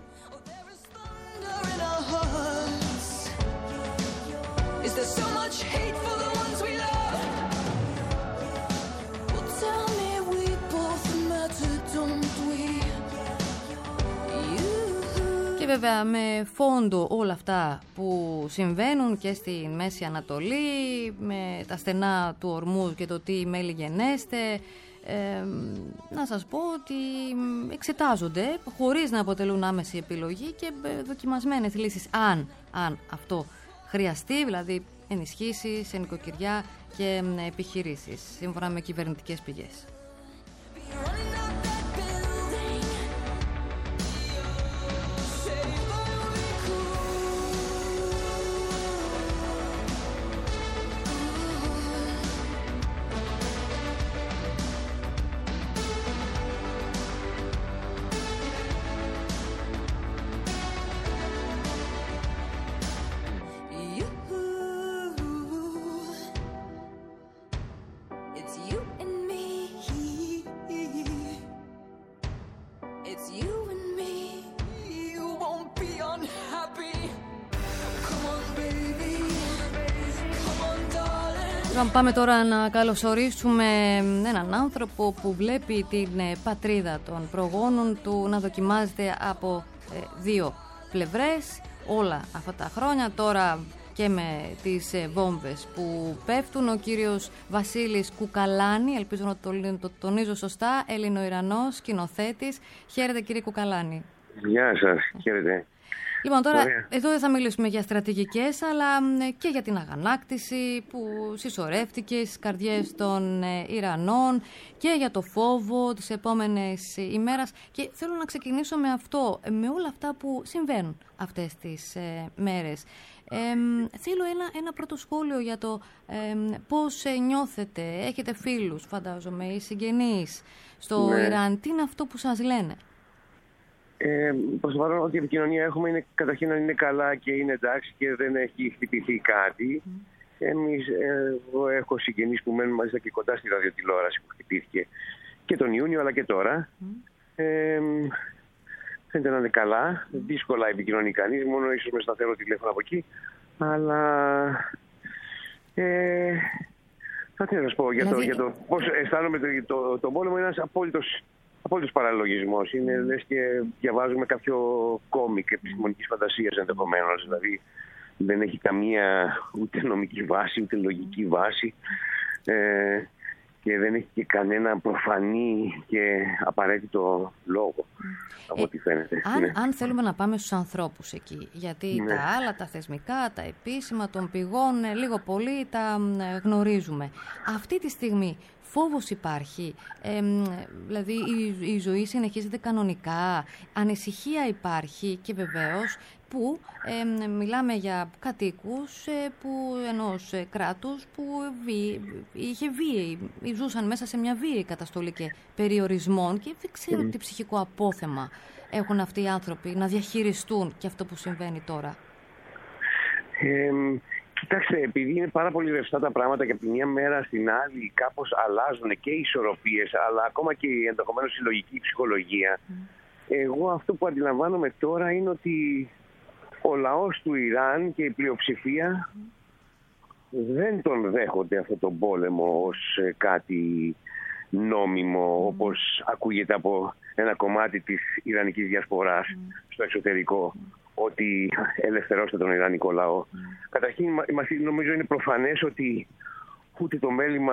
Και βέβαια με φόντο όλα αυτά που συμβαίνουν και στη Μέση Ανατολή, με τα στενά του Ορμούζ και το τι μέλη γενέστε, ε, να σας πω ότι εξετάζονται χωρίς να αποτελούν άμεση επιλογή και δοκιμασμένες λύσεις αν, αν αυτό χρειαστεί, δηλαδή ενισχύσεις σε νοικοκυριά και επιχειρήσεις, σύμφωνα με κυβερνητικές πηγές. Πάμε τώρα να καλωσορίσουμε έναν άνθρωπο που βλέπει την πατρίδα των προγόνων του να δοκιμάζεται από δύο πλευρές όλα αυτά τα χρόνια, τώρα και με τις βόμβες που πέφτουν. Ο κύριος Βασίλης Κουκαλάνη, ελπίζω να το, το τονίζω σωστά, Έλληνο-Ιρανός σκηνοθέτης. Χαίρετε κύριε Κουκαλάνη. Γεια σας, χαίρετε. Λοιπόν, τώρα Ωραία. Εδώ δεν θα μιλήσουμε για στρατηγικές, αλλά και για την αγανάκτηση που συσσωρεύτηκε στις καρδιές των Ιρανών και για το φόβο της επόμενης ημέρας. Και θέλω να ξεκινήσω με αυτό, με όλα αυτά που συμβαίνουν αυτές τις ε, μέρες. Ε, θέλω ένα, ένα πρώτο σχόλιο για το ε, πώς νιώθετε. Έχετε φίλους, φαντάζομαι, ή συγγενείς στο ναι. Ιράν. Τι είναι αυτό που σας λένε? Ε, προς το παρόν, ό,τι η επικοινωνία έχουμε είναι καταρχήν να είναι καλά και είναι εντάξει και δεν έχει χτυπηθεί κάτι. Mm. Εμείς, ε, εγώ έχω συγγενείς που μένουν μάλιστα και κοντά στη ραδιοτηλεόραση που χτυπήθηκε και τον Ιούνιο αλλά και τώρα. Mm. Ε, φαίνεται να είναι καλά. Mm. Δύσκολα επικοινωνεί κανείς, μόνο ίσως με σταθερό τηλέφωνο από εκεί. Αλλά ε, θα τι να σας πω για, δηλαδή... το, για το πώς αισθάνομαι το, το, το πόλεμο. Είναι ένας απόλυτος Απόλυτος παραλογισμός. Είναι λες και διαβάζουμε κάποιο κόμικ επιστημονικής φαντασίας ενδεχομένως. Δηλαδή δεν έχει καμία ούτε νομική βάση, ούτε λογική βάση ε, και δεν έχει και κανένα προφανή και απαραίτητο λόγο από ό,τι φαίνεται. Αν, ναι. αν θέλουμε να πάμε στους ανθρώπους εκεί, γιατί ναι. τα άλλα, τα θεσμικά, τα επίσημα των πηγών, λίγο πολύ τα γνωρίζουμε. Αυτή τη στιγμή φόβος υπάρχει, ε, δηλαδή η, η ζωή συνεχίζεται κανονικά, ανησυχία υπάρχει και βεβαίως που ε, μιλάμε για κατοίκους ε, που, ενός ε, κράτους που βί, είχε βίαιη, ζούσαν μέσα σε μια βίαιη καταστολή και περιορισμών και δεν ξέρω mm. τι ψυχικό απόθεμα έχουν αυτοί οι άνθρωποι να διαχειριστούν και αυτό που συμβαίνει τώρα. Ε, Κοιτάξτε, επειδή είναι πάρα πολύ ρευστά τα πράγματα και από τη μία μέρα στην άλλη κάπως αλλάζουν και οι ισορροπίες, αλλά ακόμα και ενδεχομένως η λογική ψυχολογία. Mm. Εγώ αυτό που αντιλαμβάνομαι τώρα είναι ότι ο λαός του Ιράν και η πλειοψηφία mm. δεν τον δέχονται αυτόν τον πόλεμο ως κάτι νόμιμο, mm. όπως ακούγεται από ένα κομμάτι της Ιρανικής διασποράς mm. στο εξωτερικό. Mm. ότι ελευθερώστε τον Ιρανικό λαό. Mm. Καταρχήν, νομίζω είναι προφανές ότι ούτε το μέλημα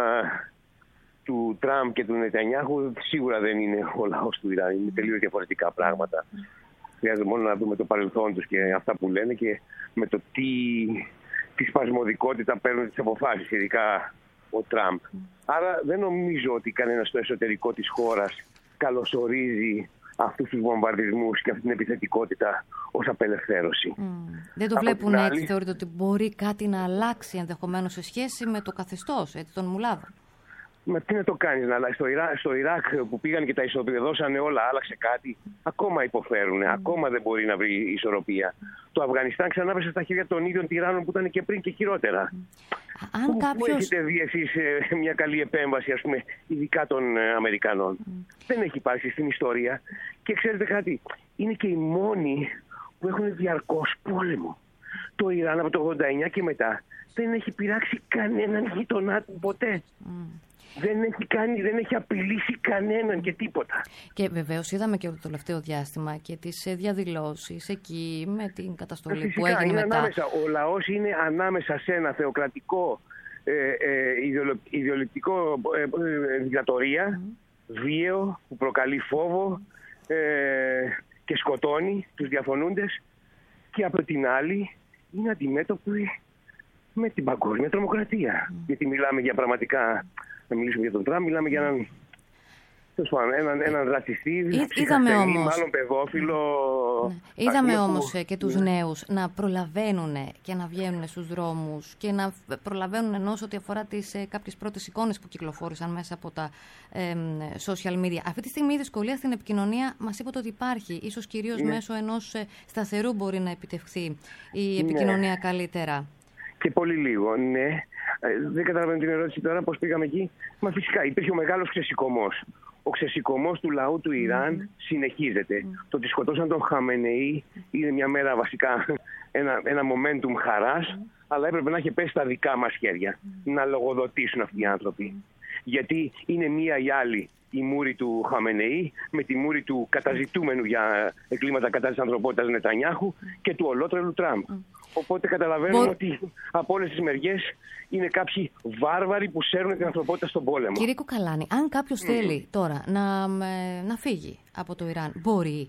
του Τραμπ και του Νετανιάχου σίγουρα δεν είναι ο λαός του Ιράν. Είναι τελείως διαφορετικά πράγματα. Mm. Χρειάζεται μόνο να δούμε το παρελθόν τους και αυτά που λένε και με το τι, τι σπασμωδικότητα παίρνουν τις αποφάσεις, ειδικά ο Τραμπ. Mm. Άρα δεν νομίζω ότι κανένας στο εσωτερικό της χώρας καλωσορίζει αυτούς τους βομβαρδισμούς και αυτή την επιθετικότητα ως απελευθέρωση. Mm. Δεν το βλέπουν έτσι, άλλη... θεωρείτε ότι μπορεί κάτι να αλλάξει ενδεχομένως σε σχέση με το καθεστώς έτσι, των Μουλάδων? Μα τι να το κάνεις, να αλλάξει. Στο, Ιρά, στο Ιράκ που πήγαν και τα ισοπεδώσανε όλα, άλλαξε κάτι. Ακόμα υποφέρουν, mm. ακόμα δεν μπορεί να βρει ισορροπία. Mm. Το Αφγανιστάν ξανά πέσε στα χέρια των ίδιων τυράννων που ήταν και πριν και χειρότερα. Mm. Αν πού, κάποιος... πού έχετε δει εσείς μια καλή επέμβαση, ας πούμε, ειδικά των Αμερικανών? Mm. Δεν έχει υπάρξει στην ιστορία. Και ξέρετε κάτι, είναι και οι μόνοι που έχουν διαρκώς πόλεμο. Το Ιράν από το ογδόντα εννιά και μετά δεν έχει πειράξει κανέναν γείτονά του ποτέ. Mm. Δεν έχει, κάνει, δεν έχει απειλήσει κανέναν και τίποτα. Και βεβαίως είδαμε και το τελευταίο διάστημα και τις διαδηλώσεις εκεί με την καταστολή Φυσικά, που έγινε είναι μετά. Ανάμεσα, ο λαός είναι ανάμεσα σε ένα θεοκρατικό ε, ε, ιδεολο, ιδεολειπτικό ε, ε, δικτατορία, mm. βίαιο που προκαλεί φόβο ε, και σκοτώνει τους διαφωνούντες, και από την άλλη είναι αντιμέτωποι με την παγκόσμια τρομοκρατία. Mm. Γιατί μιλάμε για πραγματικά... Να μιλήσουμε για τον Τραμπ, μιλάμε για έναν, έναν, έναν ρατσιστή, ψυχασθενή, μάλλον παιδόφιλο. Ναι. Είδαμε όμως που... και τους ναι. νέους να προλαβαίνουν και να βγαίνουν στους δρόμους και να προλαβαίνουν ενώ ό,τι αφορά τις ε, κάποιες πρώτες εικόνες που κυκλοφόρησαν μέσα από τα ε, social media. Αυτή τη στιγμή η δυσκολία στην επικοινωνία μας είπατε ότι υπάρχει. Ίσως κυρίως ναι. μέσω ενός ε, σταθερού μπορεί να επιτευχθεί η επικοινωνία ναι. καλύτερα. Και πολύ λίγο, ναι. Δεν καταλαβαίνω την ερώτηση τώρα πώς πήγαμε εκεί. Μα φυσικά υπήρχε ο μεγάλος ξεσηκωμός. Ο ξεσηκωμός του λαού του Ιράν mm-hmm. συνεχίζεται. Mm-hmm. Το ότι σκοτώσαν τον Χαμενεή είναι μια μέρα βασικά ένα, ένα momentum χαράς, mm-hmm. αλλά έπρεπε να έχει πέσει στα δικά μας χέρια mm-hmm. να λογοδοτήσουν αυτοί οι άνθρωποι. Mm-hmm. Γιατί είναι μία ή άλλη η μούρη του Χαμενεή με τη μούρη του καταζητούμενου για εγκλήματα κατά της ανθρωπότητας Νετανιάχου και του ολότρελου Τραμπ. Mm. Οπότε καταλαβαίνουμε Μπο... ότι από όλες τις μεριές είναι κάποιοι βάρβαροι που σέρνουν την ανθρωπότητα στον πόλεμο. Κύριε Κουκαλάνη, αν κάποιος mm. θέλει τώρα να, να φύγει από το Ιράν, μπορεί?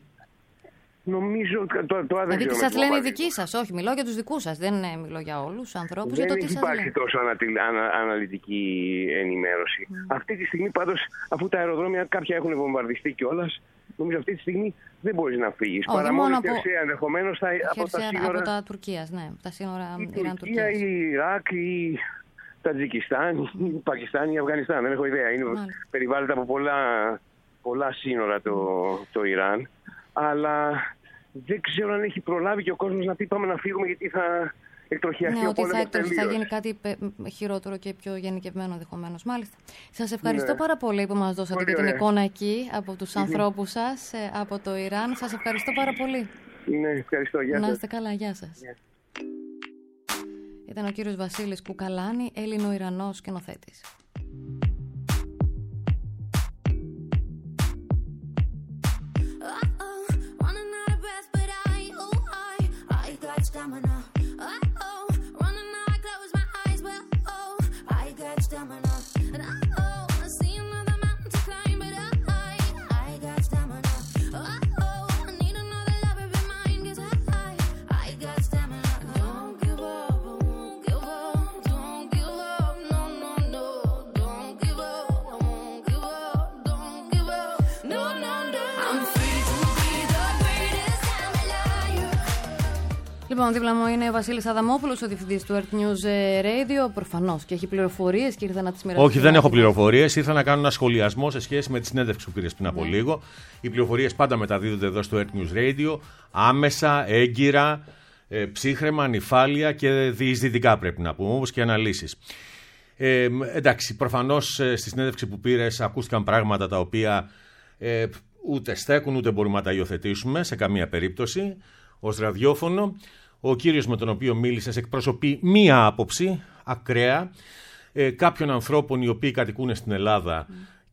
Νομίζω το, το δηλαδή τι σας λένε οι δικοί σας, όχι, μιλώ για τους δικούς σας, δεν μιλώ για όλους τους ανθρώπους. Δεν για το έχει τι υπάρξει σας τόσο ανα, ανα, αναλυτική ενημέρωση. Mm. Αυτή τη στιγμή πάντως, αφού τα αεροδρόμια κάποια έχουν βομβαρδιστεί κιόλας, νομίζω αυτή τη στιγμή δεν μπορείς να φύγεις. Όχι, παρά μόνο χερσαία ενδεχομένως από τα σύνορα. Από τα Τουρκίας, ναι, από τα σύνορα Ιράν-Τουρκίας. Ή η Ιράκ, ή Τατζικιστάν, ή Πακιστάν, ή Αφγανιστάν. Δεν έχω ιδέα. Είναι, περιβάλλεται από πολλά, πολλά σύνορα το, το Ιράν. Αλλά δεν ξέρω αν έχει προλάβει και ο κόσμος να πει πάμε να φύγουμε γιατί θα εκτροχιαστεί ναι, ο πόλεμος ότι θα, θα γίνει κάτι χειρότερο και πιο γενικευμένο ενδεχομένως. Μάλιστα. Σας ευχαριστώ ναι. πάρα πολύ που μας δώσατε και την εικόνα εκεί από τους ανθρώπους σας, από το Ιράν. Σας ευχαριστώ πάρα πολύ. Ναι, ευχαριστώ. Γεια σας. Να είστε καλά. Γεια σας. Yeah. Ήταν ο κύριος Βασίλης Κουκαλάνη, Έλληνο-Ιρανός σκηνοθέτης. Stamina. Uh-oh, running now I close my eyes. Well, oh, I got stamina. And uh-oh, I see another mountain to climb, but I, I got stamina. Uh-oh, I need another lover be mine, 'cause I, I got stamina. Don't give up, I won't give up. Don't give up, no, no, no. Don't give up, I won't give up. Don't give up, no, no, no. I'm free to be the greatest Jambalaya. Λοιπόν, δίπλα μου είναι ο Βασίλης Αδαμόπουλος, ο διευθυντής του Earth News Radio. Προφανώς και έχει πληροφορίες και ήρθε να τις μοιραστεί. Όχι, δεν έχω πληροφορίες. Ήρθα να κάνω ένα σχολιασμό σε σχέση με τη συνέντευξη που πήρες πριν από ναι. λίγο. Οι πληροφορίες πάντα μεταδίδονται εδώ στο Earth News Radio. Άμεσα, έγκυρα, ε, ψύχραιμα, νυφάλια και διεισδυτικά πρέπει να πούμε, όπως και αναλύσεις. Ε, εντάξει, προφανώς ε, στη συνέντευξη που πήρες ακούστηκαν πράγματα τα οποία ε, ούτε στέκουν ούτε μπορούμε να τα υιοθετήσουμε σε καμία περίπτωση. Ως ραδιόφωνο, ο κύριος με τον οποίο μίλησες εκπροσωπεί μία άποψη ακραία ε, κάποιων ανθρώπων οι οποίοι κατοικούν στην Ελλάδα mm.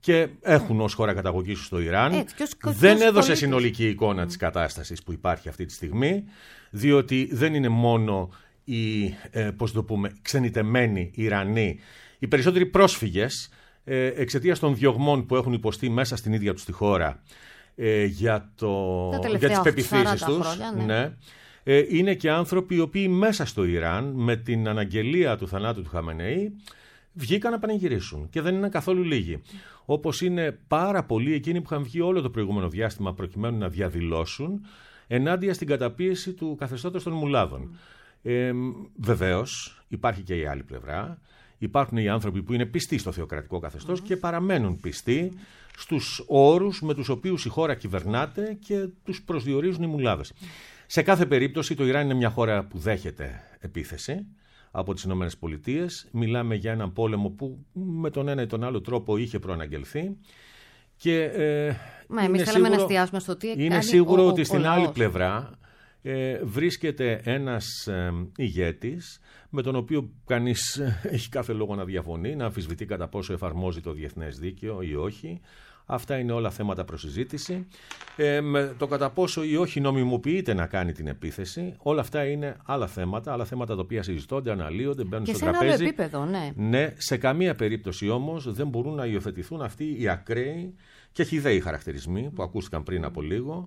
και έχουν ως χώρα καταγωγής στο Ιράν. Έτσι, και ως, δεν ως έδωσε πολίτης. συνολική εικόνα mm. της κατάστασης που υπάρχει αυτή τη στιγμή, διότι δεν είναι μόνο οι ε, πώς το πούμε, ξενιτεμένοι Ιρανοί, οι περισσότεροι πρόσφυγες ε, εξαιτίας των διωγμών που έχουν υποστεί μέσα στην ίδια τους τη χώρα ε, για, το, για τις πεποιθήσεις τους. Χρόνια, ναι. Ναι. Ε, είναι και άνθρωποι οι οποίοι μέσα στο Ιράν με την αναγγελία του θανάτου του Χαμενεή βγήκαν να πανηγυρίσουν και δεν είναι καθόλου λίγοι. Όπως είναι πάρα πολλοί εκείνοι που είχαν βγει όλο το προηγούμενο διάστημα προκειμένου να διαδηλώσουν ενάντια στην καταπίεση του καθεστώτος των μουλάδων. Ε, βεβαίως υπάρχει και η άλλη πλευρά. Υπάρχουν οι άνθρωποι που είναι πιστοί στο θεοκρατικό καθεστώς mm. και παραμένουν πιστοί στους όρους με τους οποίους η χώρα κυβερνάται και τους προσδιορίζουν οι μουλάδες. Mm. Σε κάθε περίπτωση το Ιράν είναι μια χώρα που δέχεται επίθεση από τις Ηνωμένες Πολιτείες. Μιλάμε για έναν πόλεμο που με τον ένα ή τον άλλο τρόπο είχε προαναγγελθεί. Και, ε, Μα εμείς θέλαμε να εστιάσουμε στο τι είναι σίγουρο ο, ότι στην ο άλλη πλευρά ε, βρίσκεται ένας ε, ηγέτης με τον οποίο κανείς έχει κάθε λόγο να διαφωνεί, να αμφισβητεί κατά πόσο εφαρμόζει το διεθνές δίκαιο ή όχι. Αυτά είναι όλα θέματα προς συζήτηση. Ε, με το κατά πόσο ή όχι νομιμοποιείται να κάνει την επίθεση, όλα αυτά είναι άλλα θέματα, άλλα θέματα τα οποία συζητώνται, αναλύονται, μπαίνουν και στο σε τραπέζι. Άλλο επίπεδο, ναι. Ναι, σε καμία περίπτωση όμως δεν μπορούν να υιοθετηθούν αυτοί οι ακραίοι και χυδαίοι χαρακτηρισμοί που ακούστηκαν πριν από λίγο,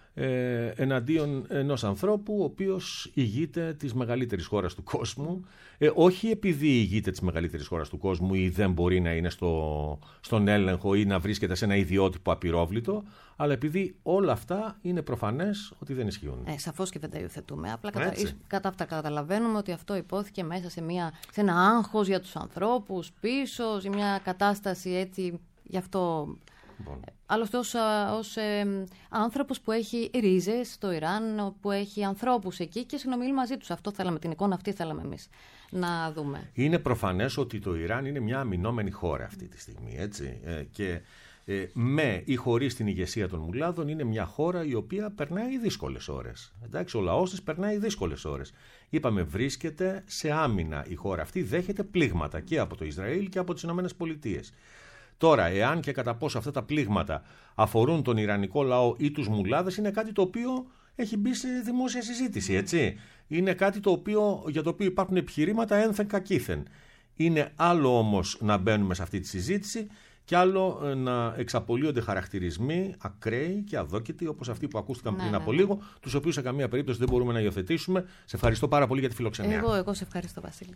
ε, εναντίον ενός ανθρώπου ο οποίος ηγείται της μεγαλύτερης χώρας του κόσμου, ε, όχι επειδή ηγείται της μεγαλύτερης χώρας του κόσμου ή δεν μπορεί να είναι στο, στον έλεγχο ή να βρίσκεται σε ένα ιδιότυπο απειρόβλητο, αλλά επειδή όλα αυτά είναι προφανές ότι δεν ισχύουν. Ε, σαφώς και δεν τα υιοθετούμε. Απλά κατα... κατά αυτά καταλαβαίνουμε ότι αυτό υπόθηκε μέσα σε, μια... σε ένα άγχος για τους ανθρώπους πίσω, σε μια κατάσταση έτσι, γι' αυτό... Λοιπόν. Άλλωστε ως, ως ε, άνθρωπος που έχει ρίζες στο Ιράν, που έχει ανθρώπους εκεί και συνομιλεί μαζί τους. Αυτό θέλαμε, την εικόνα αυτή θέλαμε εμείς να δούμε. Είναι προφανές ότι το Ιράν είναι μια αμυνόμενη χώρα αυτή τη στιγμή, έτσι. Ε, και ε, με ή χωρίς την ηγεσία των μουλάδων είναι μια χώρα η οποία περνάει δύσκολες ώρες. Εντάξει, ο λαός της περνάει δύσκολες ώρες. Είπαμε, βρίσκεται σε άμυνα η χώρα αυτή, δέχεται πλήγματα και από το Ισραήλ και από τις Ηνωμένες Πολιτείες. Τώρα, εάν και κατά πόσο αυτά τα πλήγματα αφορούν τον Ιρανικό λαό ή τους μουλάδες, είναι κάτι το οποίο έχει μπει σε δημόσια συζήτηση, έτσι. Είναι κάτι το οποίο, για το οποίο υπάρχουν επιχειρήματα ένθεν κακήθεν. Είναι άλλο όμως να μπαίνουμε σε αυτή τη συζήτηση και άλλο να εξαπολύονται χαρακτηρισμοί ακραίοι και αδόκητοι, όπως αυτοί που ακούστηκαν ναι, πριν ναι, από ναι. λίγο, τους οποίους σε καμία περίπτωση δεν μπορούμε να υιοθετήσουμε. Σε ευχαριστώ πάρα πολύ για τη φιλοξενία. Εγώ, εγώ σε ευχαριστώ, Βασίλη.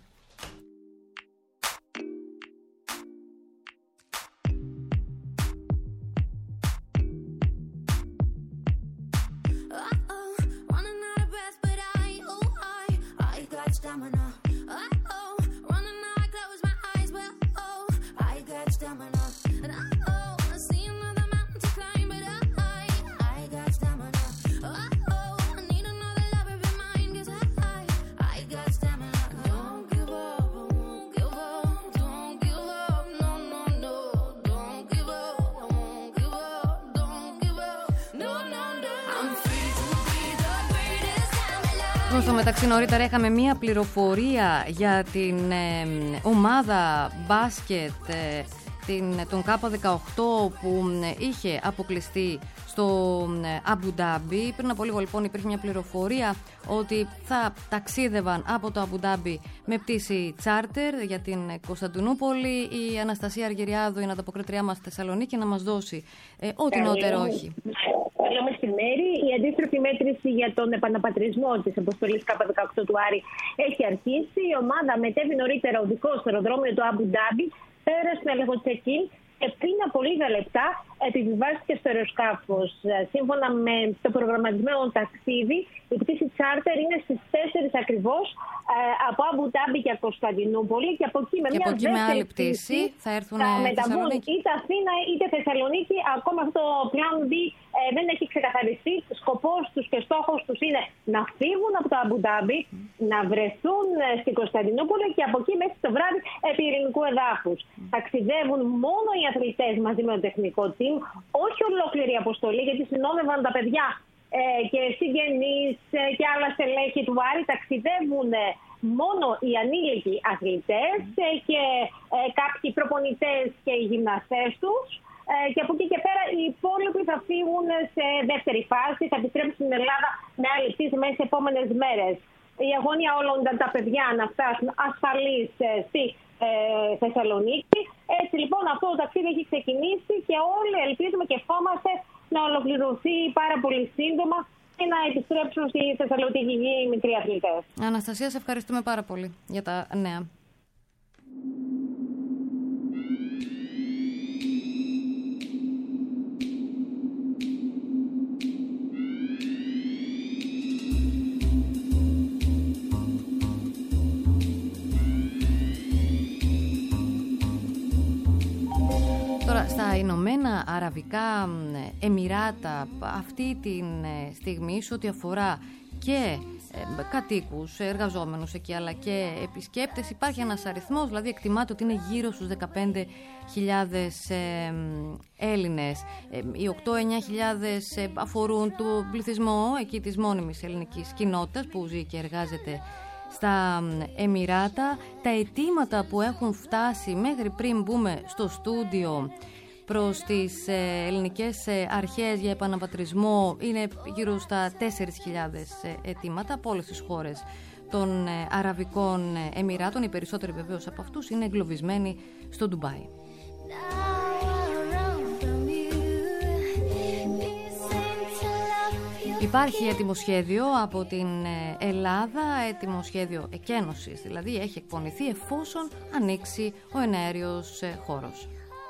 Στο μεταξύ νωρίτερα είχαμε μία πληροφορία για την ε, ομάδα μπάσκετ ε, την, τον Κάπα δεκαοκτώ που ε, είχε αποκλειστεί στο ε, Αμπου Ντάμπι. Πριν από λίγο λοιπόν υπήρχε μια πληροφορία ότι θα ταξίδευαν από το Αμπου Ντάμπι με πτήση τσάρτερ για την Κωνσταντινούπολη. Η Αναστασία Αργυριάδου, η ανταποκριτριά μας στη Θεσσαλονίκη, να μας δώσει ε, ό,τι νεότερο όχι. Καλό μεσημέρι. Η αντίστροφη μέτρηση για τον επαναπατρισμό της αποστολής Κάπα δεκαοκτώ του Άρη έχει αρχίσει. Η ομάδα μετέβη νωρίτερα οδικό στο αεροδρόμιο του Αμπου Ντάμπι, πέρασε τον έλεγχο check-in και πριν από λίγα λεπτά επιβιβάστηκε στο αεροσκάφος. Σύμφωνα με το προγραμματισμένο ταξίδι, η πτήση τσάρτερ είναι στις τέσσερις ακριβώς από Αμπου Ντάμπι για Κωνσταντινούπολη και από εκεί με και μια από εκεί με άλλη πτήση θα έρθουν θα μεταβούν είτε Αθήνα είτε Θεσσαλονίκη. Ακόμα αυτό το πλάνο B ε, δεν έχει ξεκαθαριστεί. Σκοπός τους και στόχος τους είναι να φύγουν από το Αμπου Ντάμπι, mm. να βρεθούν στην Κωνσταντινούπολη και από εκεί μέχρι το βράδυ επί ειρηνικού εδάφους. Mm. Ταξιδεύουν μόνο οι αθλητές μαζί με το τεχνικό team, όχι ολόκληρη η αποστολή, γιατί συνόδευαν τα παιδιά ε, και συγγενείς ε, και άλλα στελέχη του Άρη. Ταξιδεύουν ε, μόνο οι ανήλικοι αθλητές ε, και ε, κάποιοι προπονητές και οι γυμναστές τους. Ε, και από εκεί και πέρα οι υπόλοιποι θα φύγουν σε δεύτερη φάση, θα επιστρέψουν στην Ελλάδα με άλλη πτήση μέσα στις επόμενες μέρες. Η αγωνία όλων τα παιδιά να φτάσουν ασφαλείς στη ε, Θεσσαλονίκη. Έτσι λοιπόν αυτό το ταξίδι έχει ξεκινήσει και όλοι ελπίζουμε και ευχόμαστε να ολοκληρωθεί πάρα πολύ σύντομα και να επιστρέψουν στη Θεσσαλονίκη οι μικροί αθλητές. Αναστασία, σε ευχαριστούμε πάρα πολύ για τα νέα. Τώρα, στα Ηνωμένα Αραβικά Εμιράτα αυτή τη στιγμή, σε ό,τι αφορά και ε, κατοίκους, εργαζόμενους εκεί, αλλά και επισκέπτες, υπάρχει ένας αριθμός, δηλαδή εκτιμάται ότι είναι γύρω στους δεκαπέντε χιλιάδες ε, Έλληνες. Ε, οι οκτώ με εννιά χιλιάδες ε, αφορούν τον πληθυσμό εκεί της μόνιμης ελληνικής κοινότητας που ζει και εργάζεται στα Εμιράτα. Τα αιτήματα που έχουν φτάσει μέχρι πριν μπούμε στο στούντιο προς τις ελληνικές αρχές για επαναπατρισμό είναι γύρω στα τέσσερις χιλιάδες αιτήματα από όλες τις χώρες των Αραβικών Εμιράτων. Οι περισσότεροι βεβαίως από αυτούς είναι εγκλωβισμένοι στο Ντουμπάι. Υπάρχει έτοιμο σχέδιο από την Ελλάδα, έτοιμο σχέδιο εκένωσης, δηλαδή έχει εκπονηθεί εφόσον ανοίξει ο εναέριος χώρος.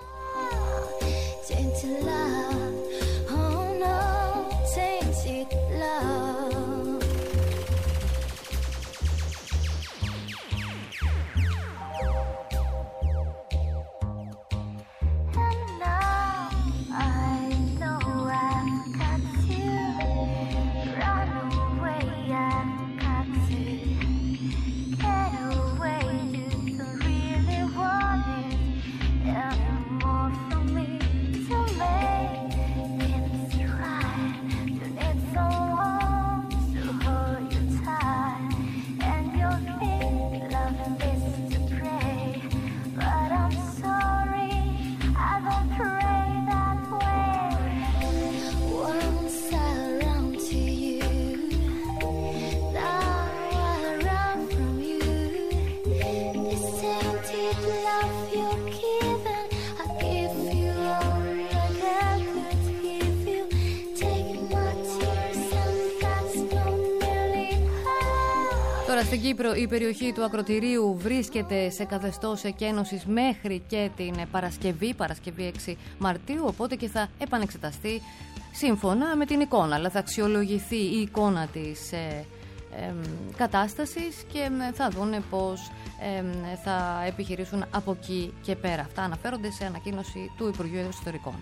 Στην Κύπρο η περιοχή του Ακροτηρίου βρίσκεται σε καθεστώς εκένωσης μέχρι και την Παρασκευή, Παρασκευή έξι Μαρτίου, οπότε και θα επανεξεταστεί σύμφωνα με την εικόνα, αλλά θα αξιολογηθεί η εικόνα της ε, ε, κατάστασης και θα δούνε πώς ε, θα επιχειρήσουν από εκεί και πέρα. Αυτά αναφέρονται σε ανακοίνωση του Υπουργείου Εσωτερικών.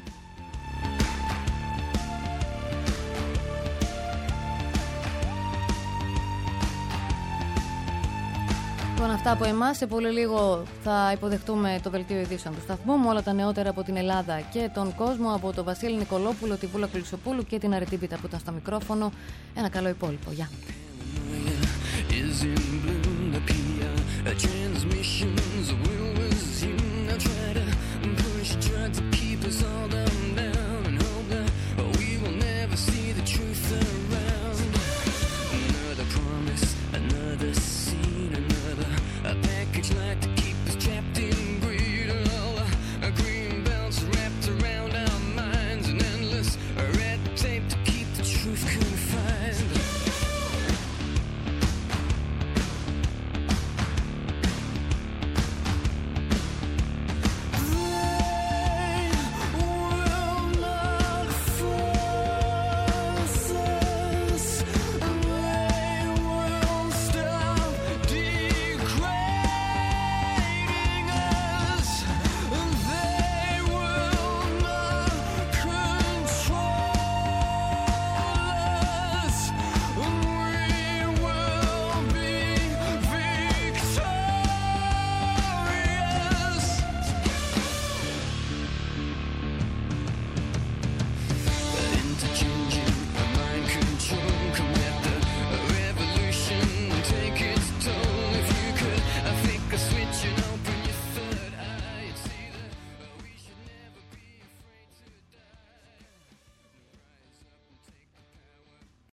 Λοιπόν, αυτά από εμάς. Σε πολύ λίγο θα υποδεχτούμε το δελτίο ειδήσεων του σταθμού με όλα τα νεότερα από την Ελλάδα και τον κόσμο, από τον Βασίλη Νικολόπουλο, τη Βούλα Κλεισοπούλου και την Αρετή Πίτα που ήταν στο μικρόφωνο. Ένα καλό υπόλοιπο. Γεια. Transmissions will resume. I try to push, try to keep us